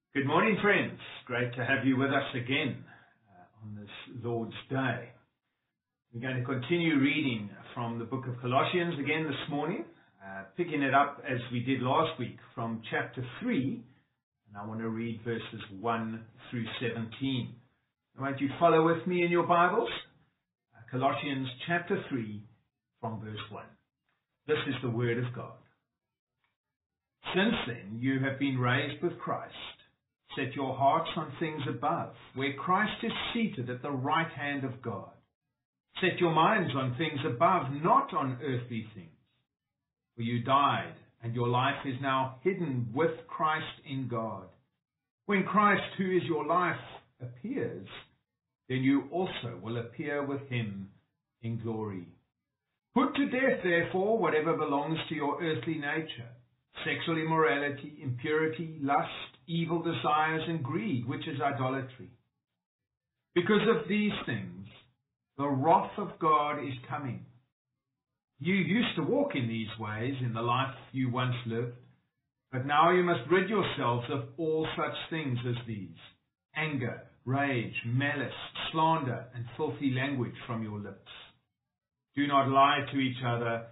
Good morning, friends. Great to have you with us again on this Lord's Day. We're going to continue reading from the book of Colossians again this morning, picking it up as we did last week from chapter 3, and I want to read verses 1 through 17. Won't you follow with me in your Bibles? Colossians chapter 3 from verse 1. This is the word of God. Since then you have been raised with Christ. Set your hearts on things above, where Christ is seated at the right hand of God. Set your minds on things above, not on earthly things. For you died, and your life is now hidden with Christ in God. When Christ, who is your life, appears, then you also will appear with him in glory. Put to death, therefore, whatever belongs to your earthly nature: sexual immorality, impurity, lust, evil desires, and greed, which is idolatry. Because of these things, the wrath of God is coming. You used to walk in these ways in the life you once lived, but now you must rid yourselves of all such things as these: anger, rage, malice, slander, and filthy language from your lips. Do not lie to each other,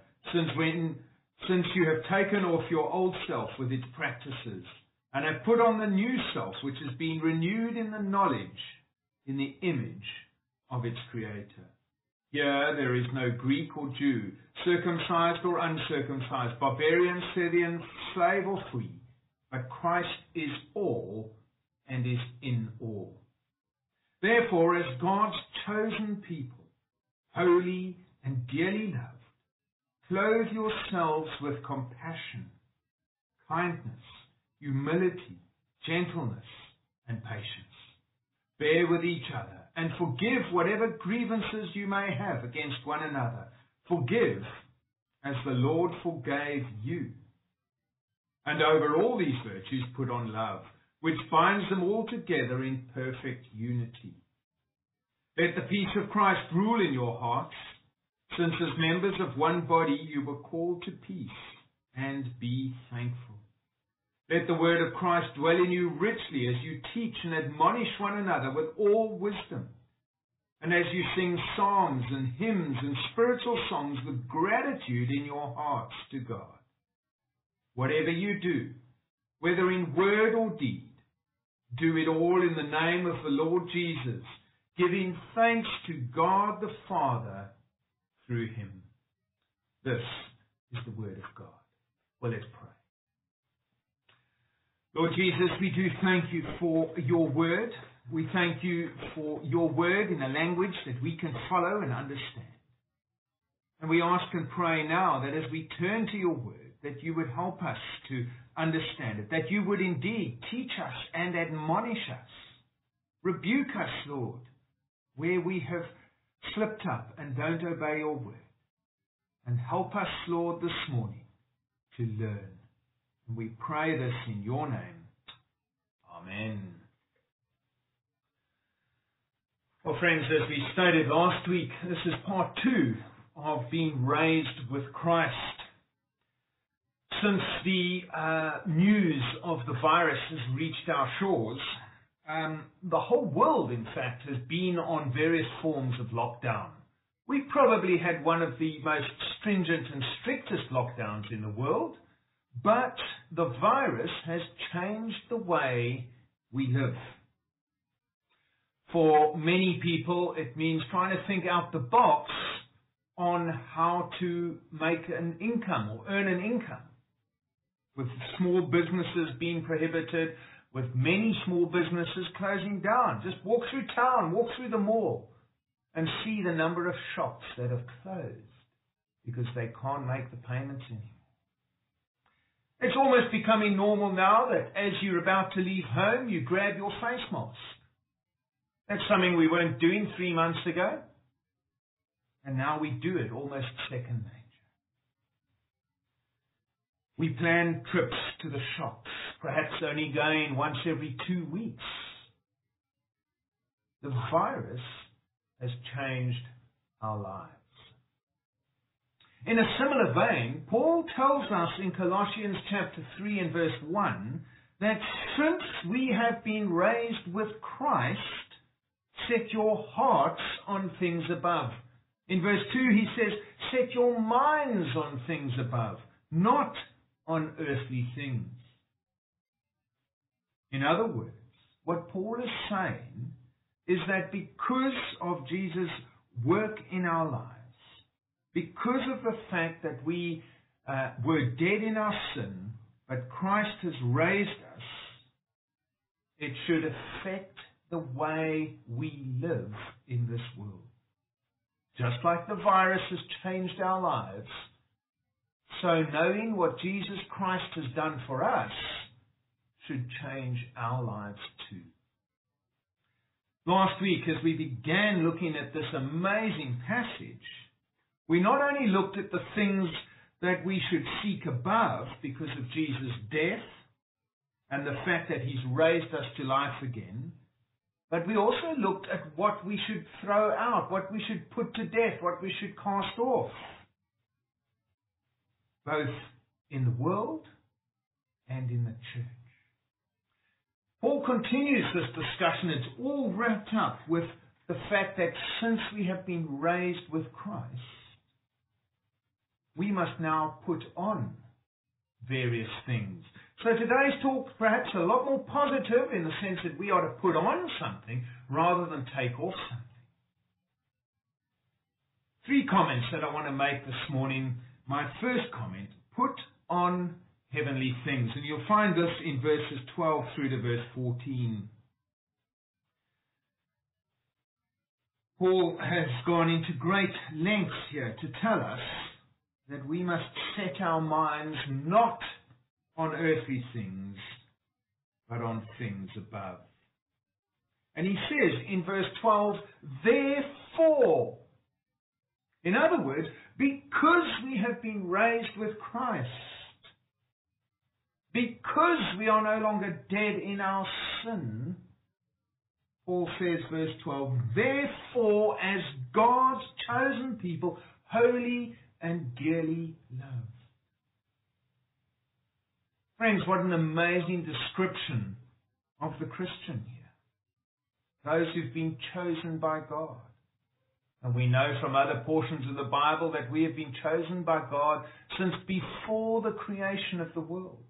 since you have taken off your old self with its practices, and have put on the new self, which is being renewed in the knowledge, in the image of its Creator. Here there is no Greek or Jew, circumcised or uncircumcised, barbarian, Scythian, slave or free, but Christ is all and is in all. Therefore, as God's chosen people, holy and dearly loved, clothe yourselves with compassion, kindness, humility, gentleness, and patience. Bear with each other and forgive whatever grievances you may have against one another. Forgive as the Lord forgave you. And over all these virtues put on love, which binds them all together in perfect unity. Let the peace of Christ rule in your hearts, since as members of one body you were called to peace, and be thankful. Let the word of Christ dwell in you richly as you teach and admonish one another with all wisdom, and as you sing psalms and hymns and spiritual songs with gratitude in your hearts to God. Whatever you do, whether in word or deed, do it all in the name of the Lord Jesus, giving thanks to God the Father through him. This is the word of God. Well, let's pray. Lord Jesus, we do thank you for your word. We thank you for your word in a language that we can follow and understand. And we ask and pray now that as we turn to your word, that you would help us to understand it, that you would indeed teach us and admonish us. Rebuke us, Lord, where we have slipped up and don't obey your word. And help us, Lord, this morning to learn. And we pray this in your name. Amen. Well, friends, as we stated last week, this is part 2 of being raised with Christ. Since the news of the virus has reached our shores, the whole world, in fact, has been on various forms of lockdown. We probably had one of the most stringent and strictest lockdowns in the world, but the virus has changed the way we live. For many people, it means trying to think out the box on how to make an income or earn an income. With small businesses being prohibited, with many small businesses closing down. Just walk through town, walk through the mall, and see the number of shops that have closed because they can't make the payments anymore. It's almost becoming normal now that as you're about to leave home, you grab your face mask. That's something we weren't doing 3 months ago, and now we do it almost second nature. We plan trips to the shops, perhaps only going once every 2 weeks. The virus has changed our lives. In a similar vein, Paul tells us in Colossians chapter 3 and verse 1 that since we have been raised with Christ, set your hearts on things above. In verse 2 he says, set your minds on things above, not on earthly things. In other words, what Paul is saying is that because of Jesus' work in our lives, because of the fact that we were dead in our sin, but Christ has raised us, it should affect the way we live in this world. Just like the virus has changed our lives, so knowing what Jesus Christ has done for us should change our lives too. Last week, as we began looking at this amazing passage, we not only looked at the things that we should seek above because of Jesus' death and the fact that he's raised us to life again, but we also looked at what we should throw out, what we should put to death, what we should cast off, both in the world and in the church. Paul continues this discussion. It's all wrapped up with the fact that since we have been raised with Christ, we must now put on various things. So today's talk perhaps a lot more positive in the sense that we are to put on something rather than take off something. 3 comments that I want to make this morning. My first comment, put on heavenly things. And you'll find this in verses 12 through to verse 14. Paul has gone into great lengths here to tell us that we must set our minds not on earthly things, but on things above. And he says in verse 12, therefore, in other words, because we have been raised with Christ, because we are no longer dead in our sin, Paul says, verse 12, therefore, as God's chosen people, holy and dearly loved. Friends, what an amazing description of the Christian here. Those who've been chosen by God. And we know from other portions of the Bible that we have been chosen by God since before the creation of the world.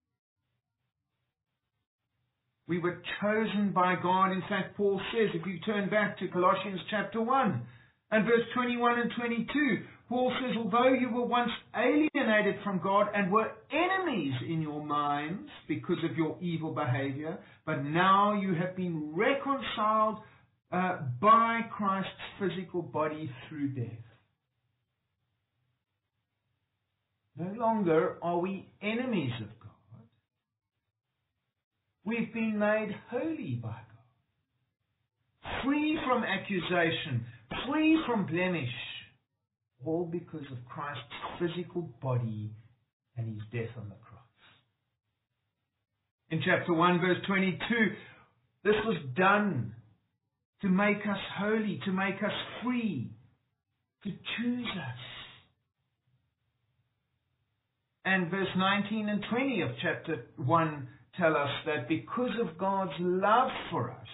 We were chosen by God. In fact, Paul says, if you turn back to Colossians chapter 1 and verse 21 and 22, Paul says, although you were once alienated from God and were enemies in your minds because of your evil behavior, but now you have been reconciled by Christ's physical body through death. No longer are we enemies of God. We've been made holy by God, free from accusation, free from blemish, all because of Christ's physical body and his death on the cross. In chapter 1, verse 22, this was done to make us holy, to make us free, to choose us. And verse 19 and 20 of chapter 1 tell us that because of God's love for us,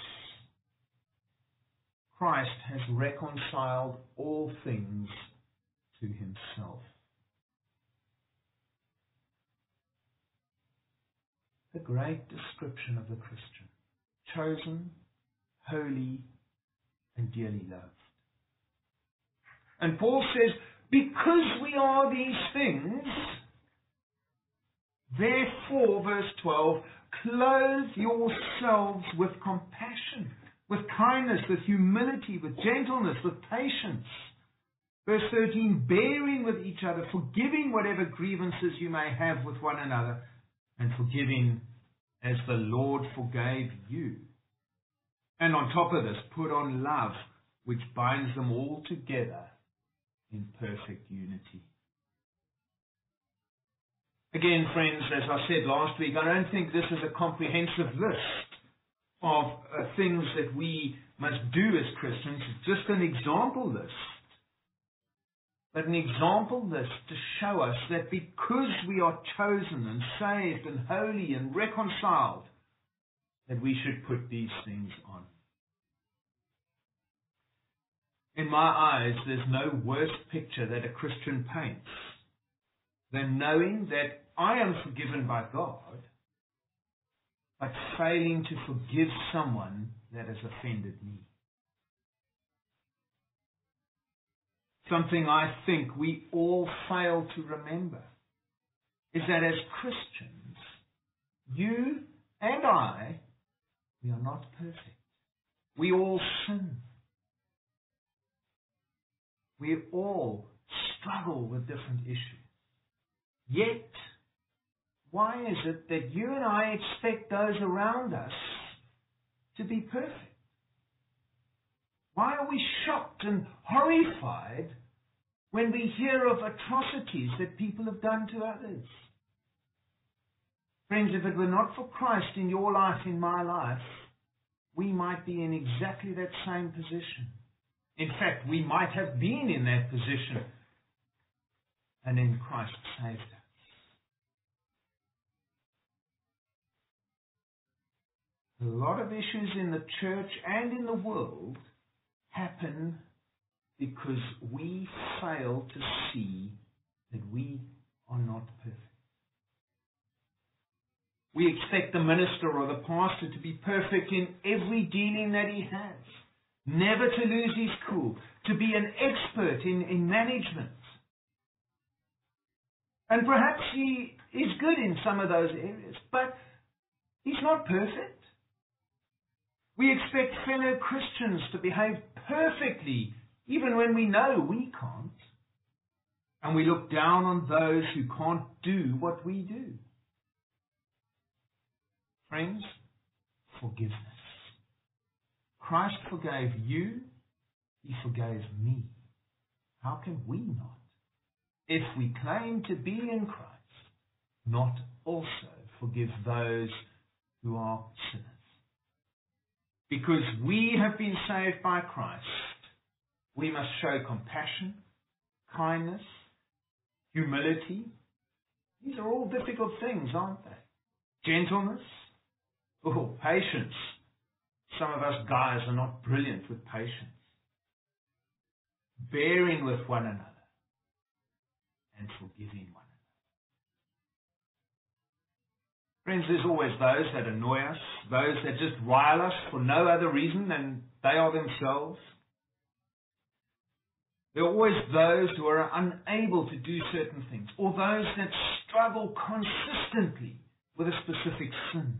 Christ has reconciled all things to himself. The great description of the Christian, chosen, holy, and dearly loved. And Paul says, because we are these things, therefore, verse 12, clothe yourselves with compassion, with kindness, with humility, with gentleness, with patience. Verse 13, bearing with each other, forgiving whatever grievances you may have with one another, and forgiving as the Lord forgave you. And on top of this, put on love, which binds them all together in perfect unity. Again, friends, as I said last week, I don't think this is a comprehensive list of things that we must do as Christians. It's just an example list. but an example list to show us that because we are chosen and saved and holy and reconciled, that we should put these things on. In my eyes, there's no worse picture that a Christian paints than knowing that I am forgiven by God, but failing to forgive someone that has offended me. Something I think we all fail to remember is that as Christians, you and I, we are not perfect. We all sin. We all struggle with different issues. Yet, why is it that you and I expect those around us to be perfect? Why are we shocked and horrified when we hear of atrocities that people have done to others? Friends, if it were not for Christ in your life, in my life, we might be in exactly that same position. In fact, we might have been in that position, and then Christ saved us. A lot of issues in the church and in the world happen because we fail to see that we are not perfect. We expect the minister or the pastor to be perfect in every dealing that he has, never to lose his cool, to be an expert in management. And perhaps he is good in some of those areas, but he's not perfect. We expect fellow Christians to behave perfectly, even when we know we can't. And we look down on those who can't do what we do. Friends, forgiveness. Christ forgave you. He forgave me. How can we not, if we claim to be in Christ, not also forgive those who are sinners? Because we have been saved by Christ, we must show compassion, kindness, humility. These are all difficult things, aren't they? Gentleness, patience. Some of us guys are not brilliant with patience. Bearing with one another and forgiving one another. Friends, there's always those that annoy us, those that just rile us for no other reason than they are themselves. There are always those who are unable to do certain things, or those that struggle consistently with a specific sin.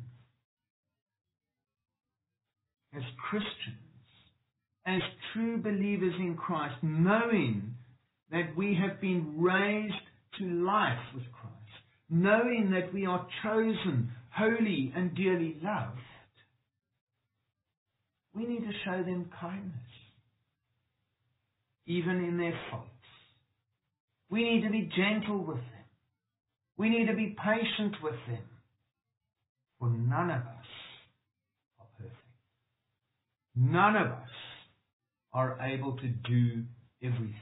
As Christians, as true believers in Christ, knowing that we have been raised to life with Christ, knowing that we are chosen, holy, and dearly loved, we need to show them kindness, even in their faults. We need to be gentle with them. We need to be patient with them, for none of us are perfect. None of us are able to do everything.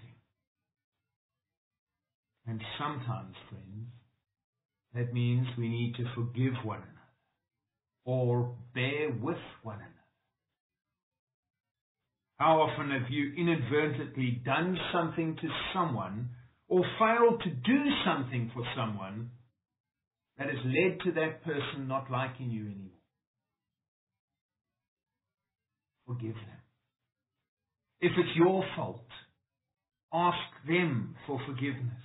And sometimes, friends, that means we need to forgive one another or bear with one another. How often have you inadvertently done something to someone or failed to do something for someone that has led to that person not liking you anymore? Forgive them. If it's your fault, ask them for forgiveness.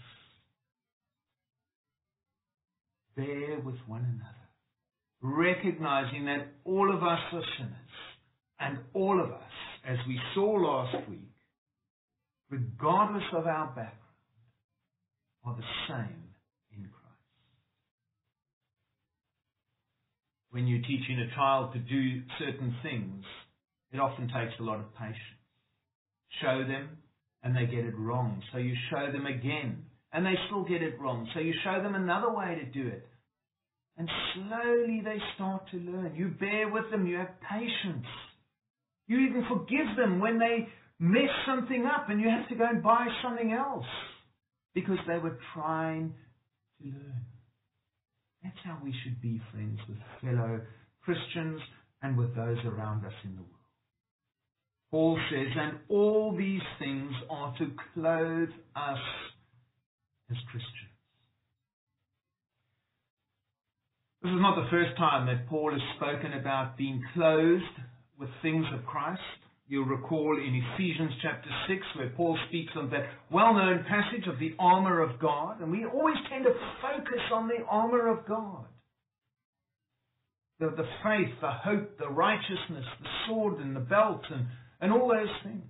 Bear with one another, recognizing that all of us are sinners, and all of us, as we saw last week, regardless of our background, are the same in Christ. When you're teaching a child to do certain things, it often takes a lot of patience. Show them, and they get it wrong. So you show them again, and they still get it wrong. So you show them another way to do it. And slowly they start to learn. You bear with them. You have patience. You even forgive them when they mess something up and you have to go and buy something else. because they were trying to learn. That's how we should be, friends, with fellow Christians and with those around us in the world. Paul says, and all these things are to clothe us as Christians. This is not the first time that Paul has spoken about being clothed with things of Christ. You'll recall in Ephesians chapter 6 where Paul speaks of that well-known passage of the armor of God. And we always tend to focus on the armor of God. The faith, the hope, the righteousness, the sword and the belt and all those things.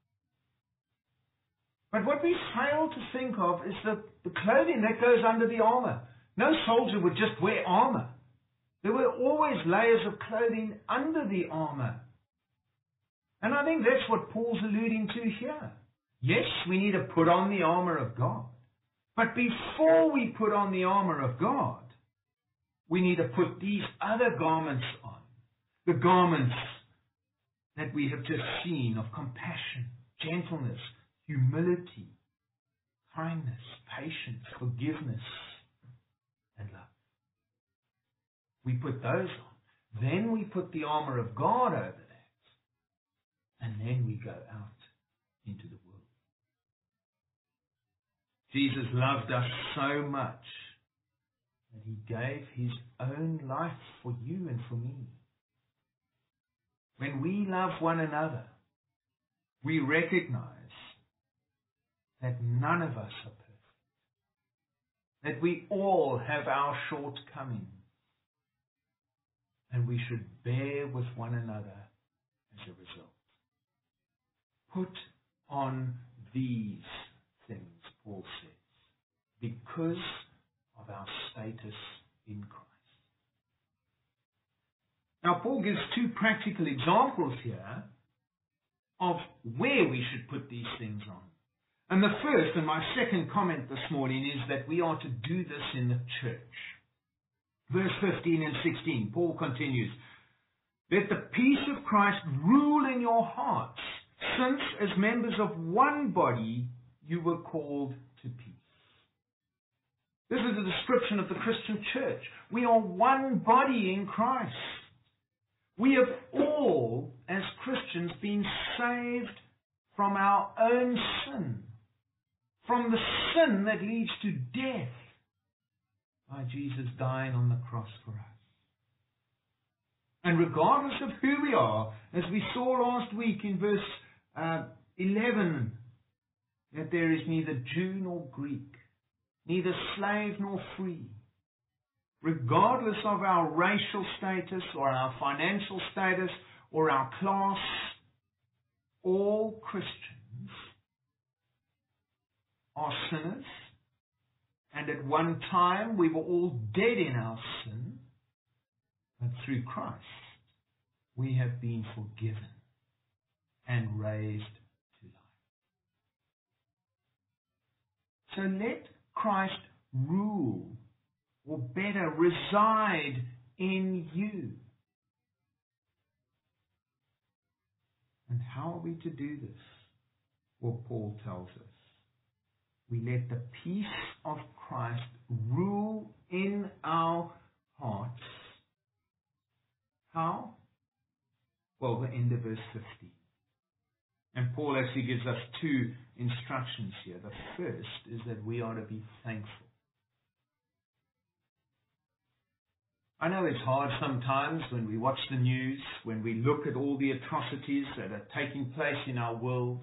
But what we fail to think of is the clothing that goes under the armor. No soldier would just wear armor. There were always layers of clothing under the armor. And I think that's what Paul's alluding to here. Yes, we need to put on the armor of God. But before we put on the armor of God, we need to put these other garments on. The garments that we have just seen of compassion, gentleness, humility, kindness, patience, forgiveness, and love. We put those on. Then we put the armor of God over that. And then we go out into the world. Jesus loved us so much that he gave his own life for you and for me. When we love one another, we recognize that none of us are perfect, that we all have our shortcomings, and we should bear with one another as a result. Put on these things, Paul says, because of our status in Christ. Now, Paul gives two practical examples here of where we should put these things on. And the first, and my second comment this morning, is that we are to do this in the church. Verse 15 and 16, Paul continues, let the peace of Christ rule in your hearts, since as members of one body you were called to peace. This is a description of the Christian church. We are one body in Christ. We have all, as Christians, been saved from our own sin, from the sin that leads to death, by Jesus dying on the cross for us. And regardless of who we are, as we saw last week in verse 11, that there is neither Jew nor Greek, neither slave nor free, regardless of our racial status or our financial status or our class, all Christians are sinners, and at one time we were all dead in our sin, but through Christ we have been forgiven and raised to life. So let Christ rule, or better, reside in you. And how are we to do this? Well, Paul tells us. We let the peace of Christ rule in our hearts. How? Well, the end of verse 15. And Paul actually gives us two instructions here. The first is that we are to be thankful. I know it's hard sometimes when we watch the news, when we look at all the atrocities that are taking place in our world.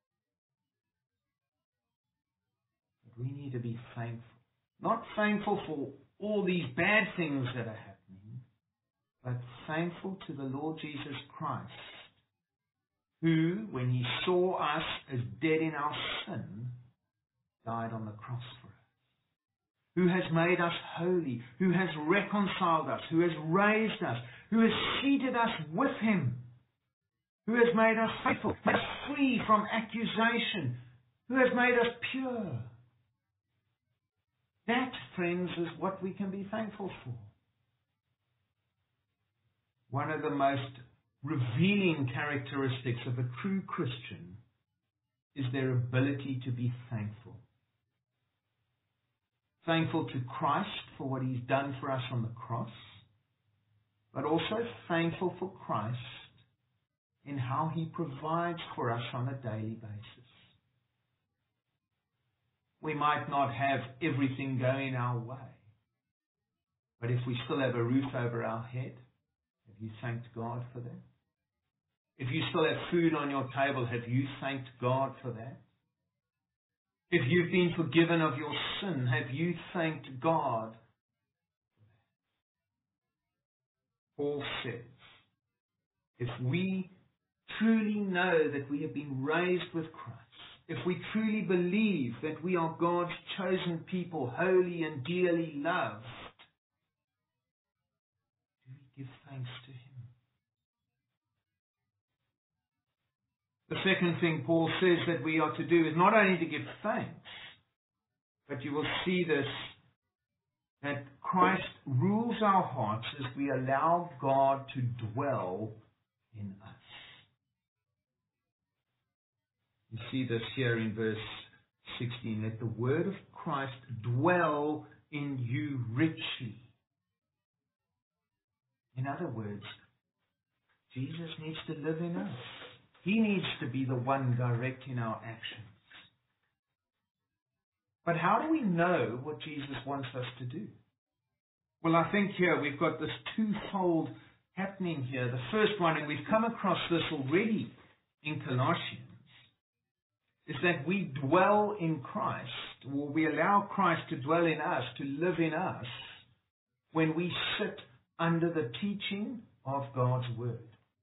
But we need to be thankful. Not thankful for all these bad things that are happening, but thankful to the Lord Jesus Christ, who, when he saw us as dead in our sin, died on the cross for us. Who has made us holy, who has reconciled us, who has raised us, who has seated us with him, who has made us faithful, made us free from accusation, who has made us pure. That, friends, is what we can be thankful for. One of the most revealing characteristics of a true Christian is their ability to be thankful. Thankful to Christ for what He's done for us on the cross, but also thankful for Christ in how He provides for us on a daily basis. We might not have everything going our way, but if we still have a roof over our head, have you thanked God for that? If you still have food on your table, have you thanked God for that? If you've been forgiven of your sin, have you thanked God? Paul says, if we truly know that we have been raised with Christ, if we truly believe that we are God's chosen people, holy and dearly loved, do we give thanks to Him? The second thing Paul says that we are to do is not only to give thanks, but you will see this, that Christ rules our hearts as we allow God to dwell in us. You see this here in verse 16. Let the word of Christ dwell in you richly. In other words, Jesus needs to live in us. He needs to be the one directing our actions. But how do we know what Jesus wants us to do? Well, I think here we've got this twofold happening here. The first one, and we've come across this already in Colossians, is that we dwell in Christ, or we allow Christ to dwell in us, to live in us, when we sit under the teaching of God's Word.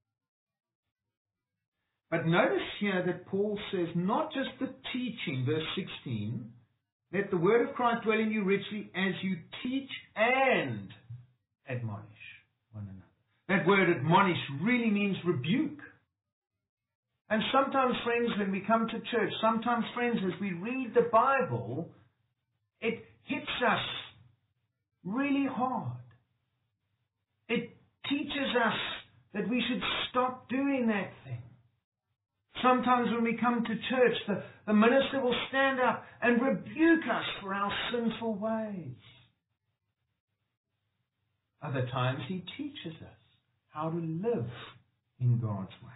But notice here that Paul says not just the teaching, verse 16, let the word of Christ dwell in you richly as you teach and admonish one another. That word admonish really means rebuke. And sometimes, friends, when we come to church, sometimes, friends, as we read the Bible, it hits us really hard. It teaches us that we should stop doing that thing. Sometimes when we come to church, the minister will stand up and rebuke us for our sinful ways. Other times he teaches us how to live in God's way.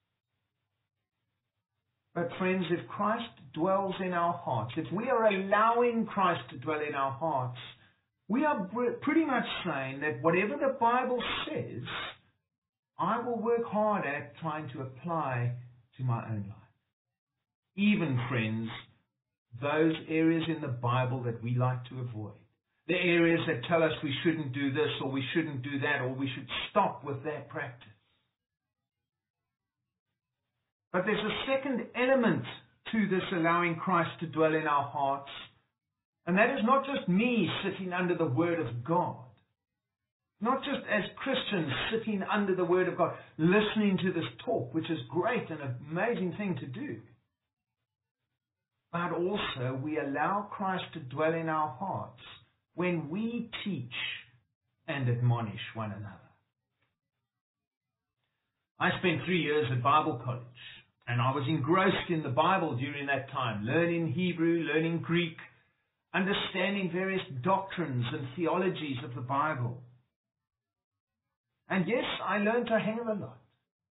But friends, if Christ dwells in our hearts, if we are allowing Christ to dwell in our hearts, we are pretty much saying that whatever the Bible says, I will work hard at trying to apply to my own life. Even, friends, those areas in the Bible that we like to avoid. The areas that tell us we shouldn't do this or we shouldn't do that or we should stop with that practice. But there's a second element to this allowing Christ to dwell in our hearts. And that is not just me sitting under the Word of God. Not just as Christians sitting under the Word of God, listening to this talk, which is great and an amazing thing to do. But also we allow Christ to dwell in our hearts when we teach and admonish one another. I spent 3 years at Bible college, and I was engrossed in the Bible during that time, learning Hebrew, learning Greek, understanding various doctrines and theologies of the Bible. And yes, I learned a hell of a lot.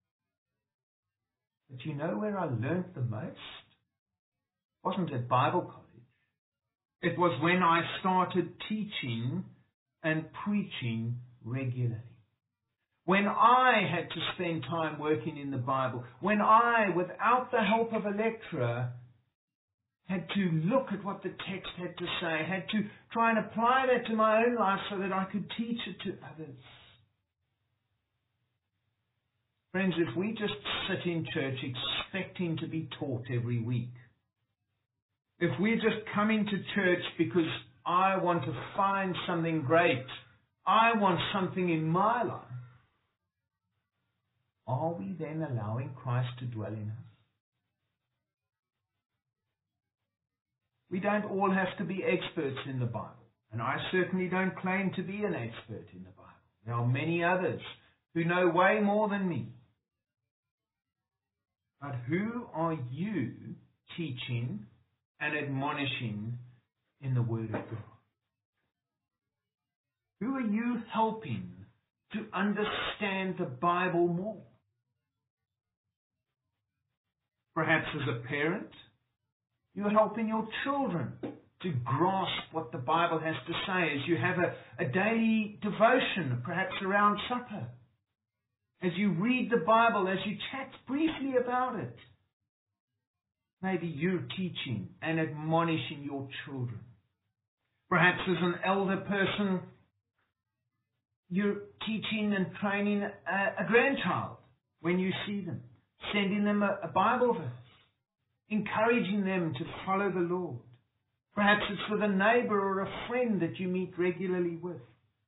But you know where I learned the most? It wasn't at Bible college. It was when I started teaching and preaching regularly. When I had to spend time working in the Bible. When I, without the help of a lecturer, had to look at what the text had to say, had to try and apply that to my own life so that I could teach it to others. Friends, if we just sit in church expecting to be taught every week, if we're just coming to church because I want to find something great, I want something in my life, are we then allowing Christ to dwell in us? We don't all have to be experts in the Bible, and I certainly don't claim to be an expert in the Bible. There are many others who know way more than me. But who are you teaching and admonishing in the Word of God? Who are you helping to understand the Bible more? Perhaps as a parent, you're helping your children to grasp what the Bible has to say as you have a daily devotion, perhaps around supper, as you read the Bible, as you chat briefly about it. Maybe you're teaching and admonishing your children. Perhaps as an elder person, you're teaching and training a grandchild when you see them, sending them a Bible verse, encouraging them to follow the Lord. Perhaps it's with a neighbor or a friend that you meet regularly with.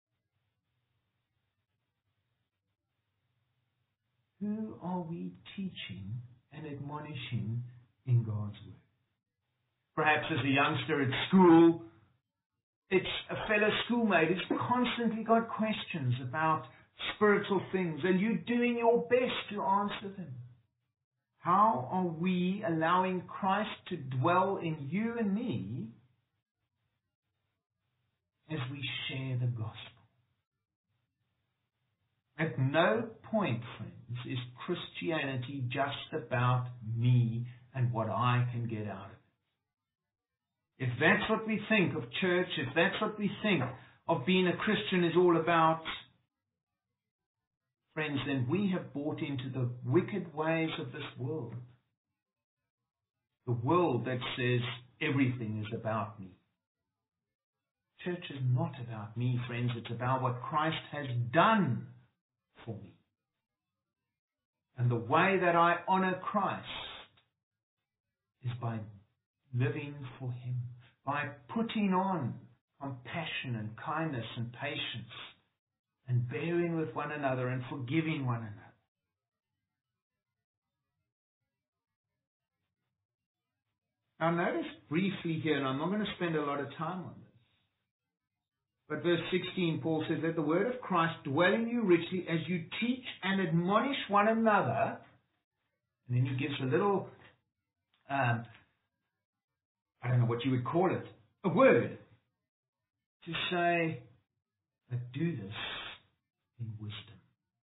Who are we teaching and admonishing in God's Word? Perhaps as a youngster at school, it's a fellow schoolmate who's constantly got questions about spiritual things, and you're doing your best to answer them. How are we allowing Christ to dwell in you and me as we share the gospel? At no point, friends, is Christianity just about me and what I can get out of it. If that's what we think of church, if that's what we think of being a Christian is all about, friends, then we have bought into the wicked ways of this world. The world that says everything is about me. Church is not about me, friends. It's about what Christ has done for me. And the way that I honor Christ is by living for Him, by putting on compassion and kindness and patience, and bearing with one another and forgiving one another. Now notice briefly here, and I'm not going to spend a lot of time on this, but verse 16, Paul says, "Let the word of Christ dwell in you richly as you teach and admonish one another." And then he gives a little, I don't know what you would call it, a word to say, but do this in wisdom.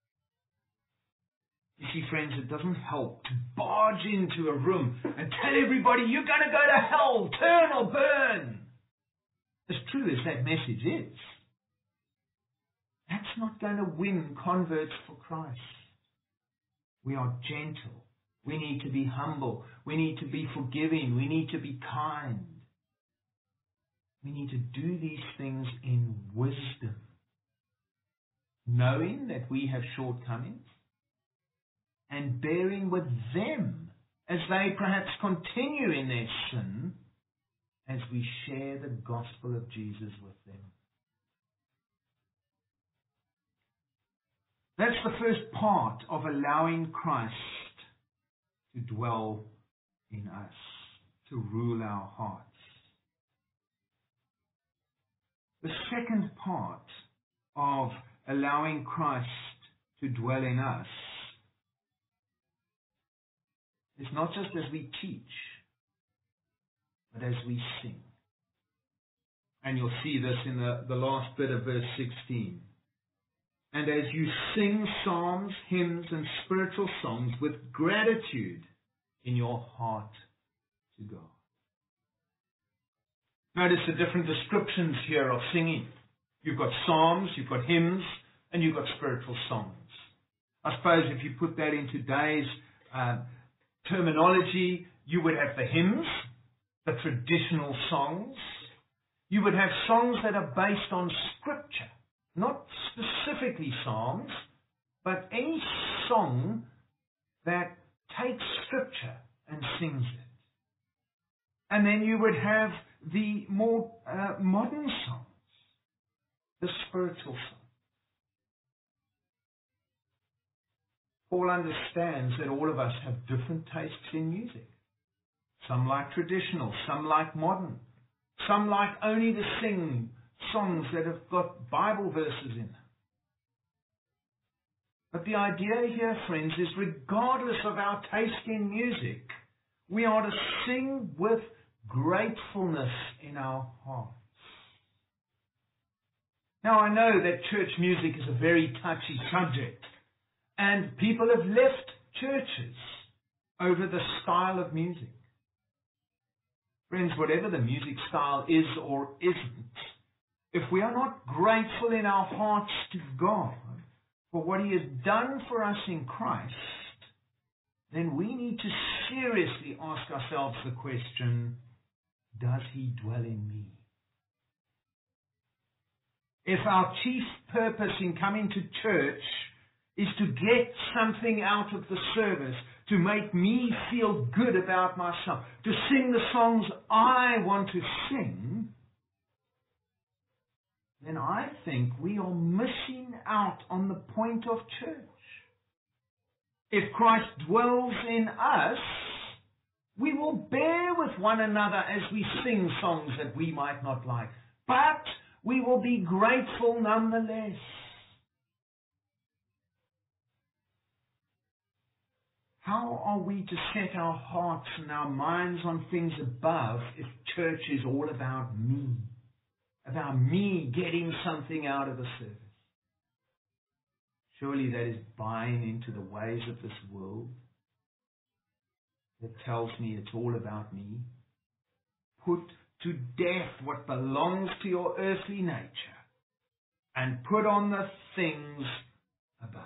You see, friends, it doesn't help to barge into a room and tell everybody, you're going to go to hell, turn or burn. As true as that message is, that's not going to win converts for Christ. We are gentle. We need to be humble. We need to be forgiving. We need to be kind. We need to do these things in wisdom, knowing that we have shortcomings and bearing with them as they perhaps continue in their sin, as we share the gospel of Jesus with them. That's the first part of allowing Christ to dwell in us, to rule our hearts. The second part of allowing Christ to dwell in us is not just as we teach, but as we sing. And you'll see this in the last bit of verse 16. "And as you sing psalms, hymns, and spiritual songs with gratitude in your heart to God." Notice the different descriptions here of singing. You've got psalms, you've got hymns, and you've got spiritual songs. I suppose if you put that in today's terminology, you would have the hymns, the traditional songs. You would have songs that are based on Scripture, not specifically psalms, but any song that takes Scripture and sings it. And then you would have the more modern songs, the spiritual songs. Paul understands that all of us have different tastes in music. Some like traditional, some like modern. Some like only to sing songs that have got Bible verses in them. But the idea here, friends, is regardless of our taste in music, we are to sing with gratefulness in our hearts. Now, I know that church music is a very touchy subject, and people have left churches over the style of music. Friends, whatever the music style is or isn't, if we are not grateful in our hearts to God for what He has done for us in Christ, then we need to seriously ask ourselves the question, does He dwell in me? If our chief purpose in coming to church is to get something out of the service, to make me feel good about myself, to sing the songs I want to sing, then I think we are missing out on the point of church. If Christ dwells in us, we will bear with one another as we sing songs that we might not like, but we will be grateful nonetheless. How are we to set our hearts and our minds on things above if church is all about me getting something out of the service? Surely that is buying into the ways of this world that tells me it's all about me. Put to death what belongs to your earthly nature and put on the things above.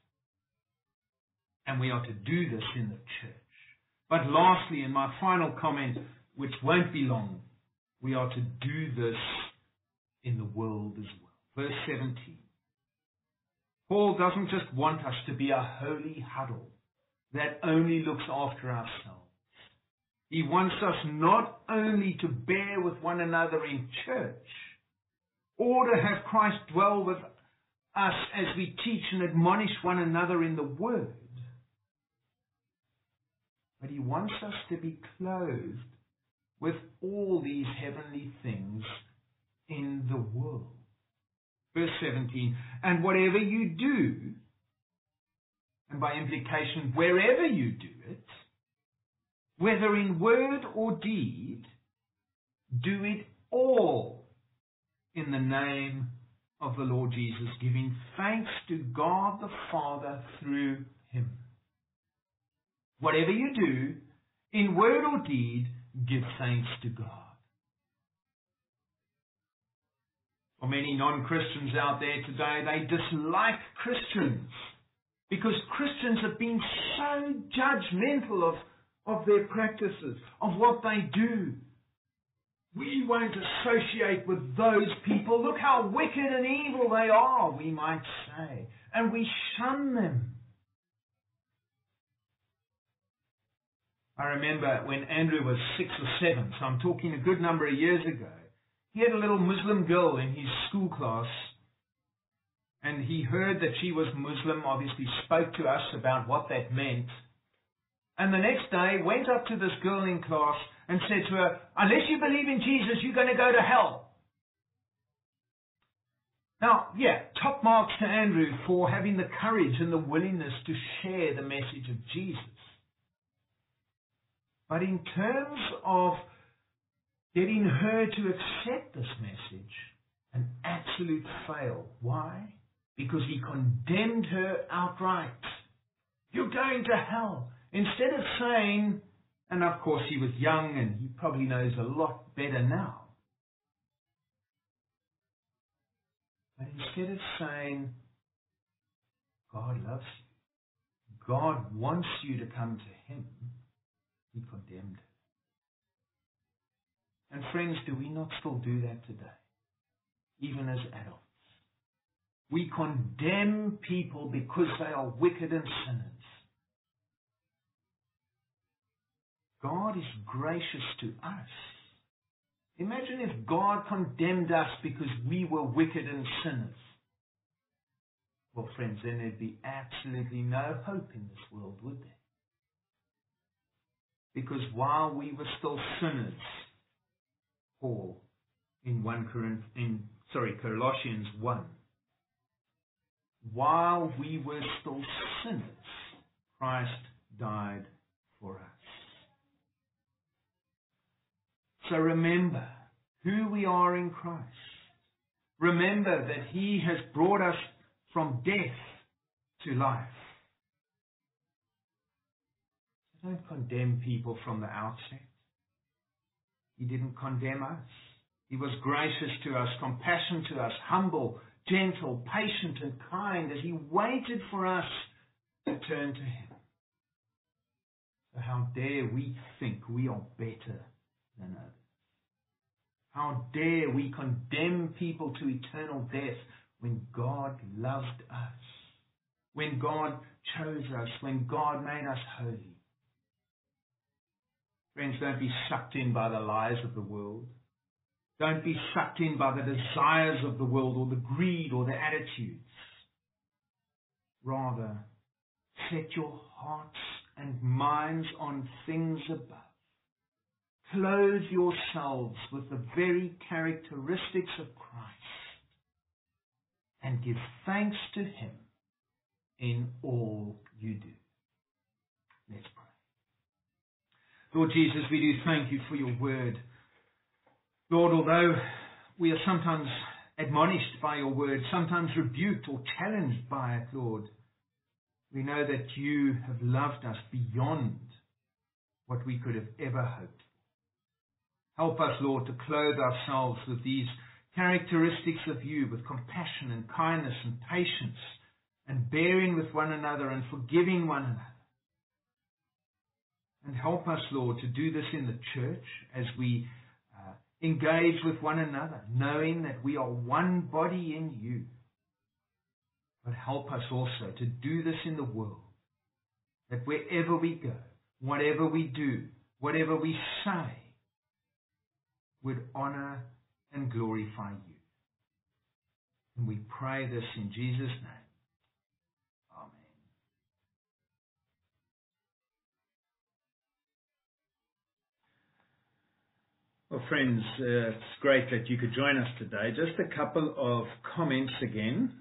And we are to do this in the church. But lastly, in my final comment, which won't be long, we are to do this in the world as well. Verse 17. Paul doesn't just want us to be a holy huddle that only looks after ourselves. He wants us not only to bear with one another in church, or to have Christ dwell with us as we teach and admonish one another in the Word, but He wants us to be clothed with all these heavenly things in the world. Verse 17, and whatever you do, and by implication, wherever you do it, whether in word or deed, do it all in the name of the Lord Jesus, giving thanks to God the Father through Him. Whatever you do, in word or deed, give thanks to God. For many non-Christians out there today, they dislike Christians because Christians have been so judgmental of their practices, of what they do. We won't associate with those people. Look how wicked and evil they are, we might say. And we shun them. I remember when Andrew was 6 or 7, so I'm talking a good number of years ago, he had a little Muslim girl in his school class, and he heard that she was Muslim, obviously spoke to us about what that meant. And the next day went up to this girl in class and said to her, unless you believe in Jesus, you're going to go to hell. Now, top marks to Andrew for having the courage and the willingness to share the message of Jesus. But in terms of getting her to accept this message, an absolute fail. Why? Because he condemned her outright. You're going to hell. Instead of saying, and of course he was young and he probably knows a lot better now. But instead of saying, God loves you, God wants you to come to Him, he condemned her. And friends, do we not still do that today? Even as adults. We condemn people because they are wicked and sinners. God is gracious to us. Imagine if God condemned us because we were wicked and sinners. Well, friends, then there'd be absolutely no hope in this world, would there? Because while we were still sinners, Paul in Colossians 1, while we were still sinners, Christ died for us. So remember who we are in Christ. Remember that He has brought us from death to life. Don't condemn people from the outset. He didn't condemn us. He was gracious to us, compassionate to us, humble, gentle, patient, and kind as He waited for us to turn to Him. So how dare we think we are better than others? How dare we condemn people to eternal death when God loved us, when God chose us, when God made us holy? Friends, don't be sucked in by the lies of the world. Don't be sucked in by the desires of the world or the greed or the attitudes. Rather, set your hearts and minds on things above. Clothe yourselves with the very characteristics of Christ and give thanks to Him in all you do. Let's pray. Lord Jesus, we do thank You for Your word. Lord, although we are sometimes admonished by Your word, sometimes rebuked or challenged by it, Lord, we know that You have loved us beyond what we could have ever hoped. Help us, Lord, to clothe ourselves with these characteristics of You, with compassion and kindness and patience, and bearing with one another and forgiving one another. And help us, Lord, to do this in the church as we engage with one another, knowing that we are one body in You. But help us also to do this in the world, that wherever we go, whatever we do, whatever we say, would honor and glorify You. And we pray this in Jesus' name. Amen. Well, friends, it's great that you could join us today. Just a couple of comments again.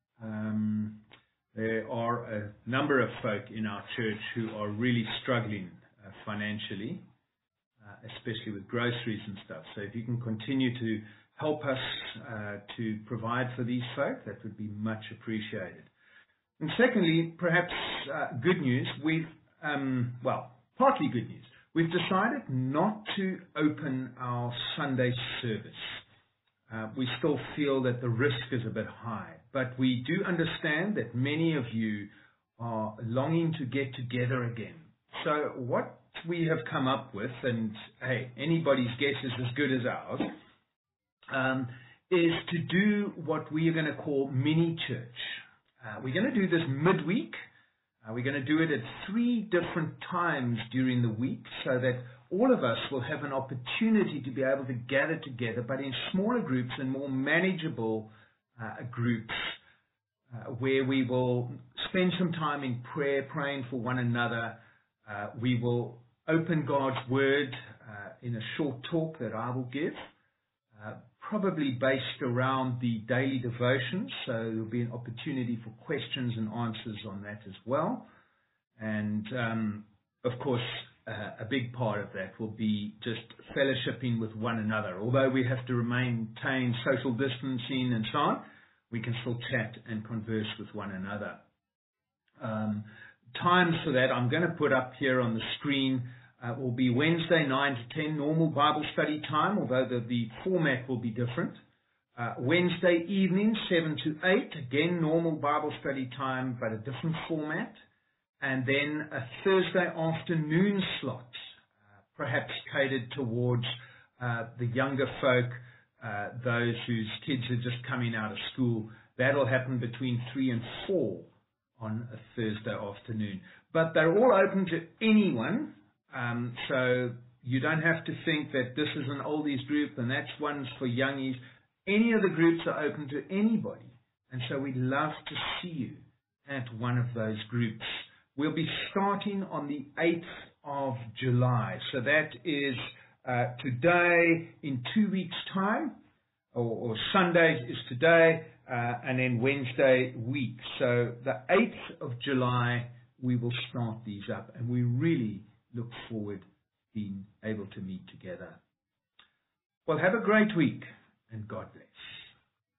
There are a number of folk in our church who are really struggling financially, especially with groceries and stuff. So if you can continue to help us to provide for these folk, that would be much appreciated. And secondly, perhaps good news. Partly good news. We've decided not to open our Sunday service. We still feel that the risk is a bit high, but we do understand that many of you are longing to get together again. So what we have come up with, and hey, anybody's guess is as good as ours, is to do what we are going to call mini church. We're going to do this midweek. We're going to do it at 3 different times during the week so that all of us will have an opportunity to be able to gather together, but in smaller groups and more manageable groups where we will spend some time in prayer, praying for one another. We will open God's Word in a short talk that I will give, probably based around the daily devotions, so there will be an opportunity for questions and answers on that as well. And, of course, a big part of that will be just fellowshipping with one another. Although we have to maintain social distancing and so on, we can still chat and converse with one another. Times for that I'm going to put up here on the screen. Will be Wednesday 9 to 10, normal Bible study time, although the format will be different. Wednesday evening 7 to 8, again normal Bible study time, but a different format. And then a Thursday afternoon slot, perhaps catered towards the younger folk, those whose kids are just coming out of school. That'll happen between 3 and 4 on a Thursday afternoon. But they're all open to anyone. So you don't have to think that this is an oldies group and that's one's for youngies. Any of the groups are open to anybody. And so we'd love to see you at one of those groups. We'll be starting on the 8th of July. So that is today in 2 weeks' time, or Sunday is today, and then Wednesday week. So the 8th of July, we will start these up. And we really look forward to being able to meet together. Well, have a great week, and God bless.